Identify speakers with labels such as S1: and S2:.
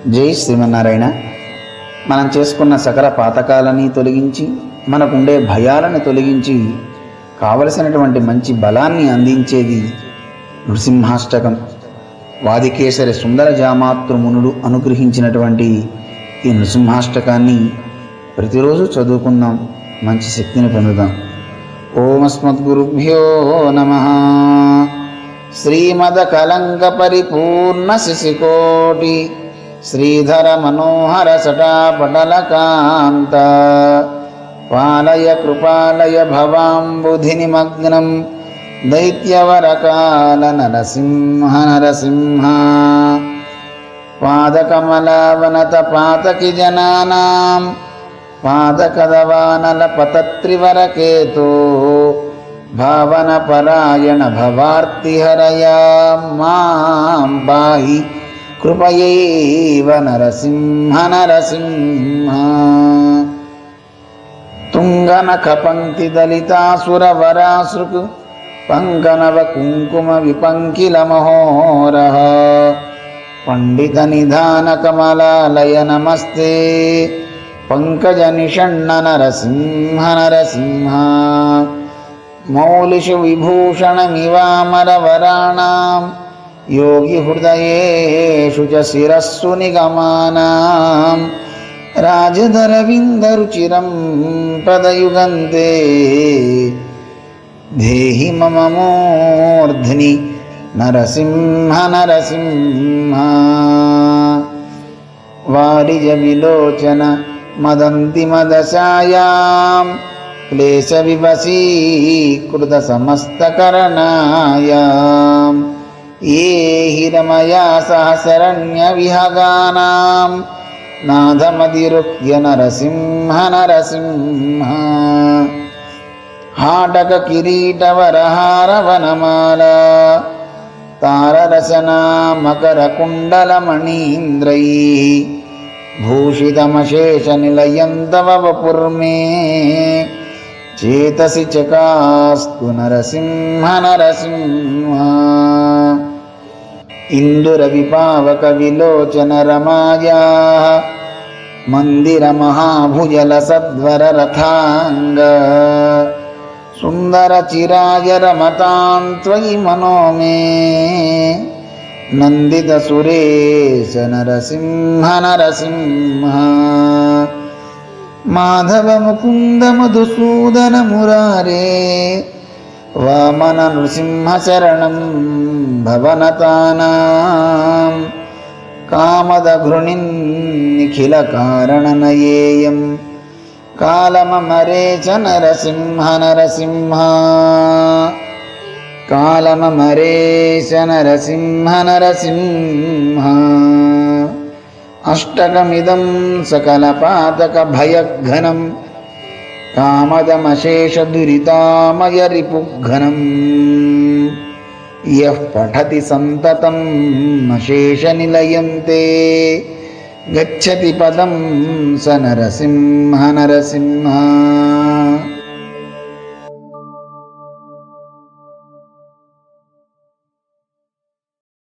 S1: జై శ్రీమన్నారాయణ. మనం చేసుకున్న సకల పాతకాలని తొలగించి, మనకుండే భయాలను తొలగించి, కావలసినటువంటి మంచి బలాన్ని అందించేది నృసింహాష్టకం. వాదికేసరి సుందర జామాతృమునుడు అనుగ్రహించినటువంటి ఈ నృసింహాష్టకాన్ని ప్రతిరోజు చదువుకుందాం, మంచి శక్తిని పొందుదాం. ఓం అస్మద్గురుభ్యో నమః. శ్రీమద కలంక పరిపూర్ణ శిశికోటి శ్రీధర మనోహర సటాపటలకాంత పాలయ కృపాలయ భవాంబుధి నిమగ్నం దైత్యవరకాల నరసింహ నరసింహ. పాదకమలావనత పాతకి జనానాం పాదకదవానల పతత్రివరకేతో భావన పరాయణ భవార్తిహరయా మాం పాహి కృపయైవ నరసింహ నరసింహ. తుంగనఖ పంక్తి దళితాసురవరాసృక్ పంకనవ కుంకుమ విపంకిల మహోరః పండిత నిధాన కమలాలయ నమస్తే పంకజ నిషణ్ణ నరసింహ నరసింహ. మౌలిషు విభూషణమివామరవరాణాం యోగి హృదయేషు చ శిరస్సు నిగమానాం రాజధరవిందరుచిరం పదయుగంతే దేహి మమ మూర్ధ్ని నరసింహ నరసింహ. వారిజ విలోచన మదంతిమదశాయాం క్లేశ వివశీకృత సమస్తకరణాయాం ఏ హిరమయా సహ శరణ్య విహగానాం నాథమదిరుహ్య నరసింహ నరసింహ. హాటక కిరీటవరహార వనమాల తారరసనా మకర కుండలమణీంద్రై భూషితమశేష నిలయం తవ వపుర్మే చేతసి చకాస్తు నరసింహ నరసింహ. ఇందుర విపావక విలోచన రమాయా మందిర మహాభుజల సద్వర రథాంగ సుందర చిరాయ రమతాం త్వయి మనో మే నందిత సురేశ నరసింహ నరసింహ. మాధవ ముకుంద మధుసూదన మురారే వామన నృసింహ శరణం భవనతానాం కామద ఘృణిన్ నిఖిల కారణనయేయం కాలమమరే చ నరసింహ నరసింహ. కాలమమరే చ నరసింహ నరసింహ. అష్టకమిదం సకల పాతక భయఘ్నం కామదమశేష దురితామయ రిపుఘ్నం యః పఠతి సంతతం అశేష నిలయంతే గచ్చతి పదం స నరసింహ నరసింహ.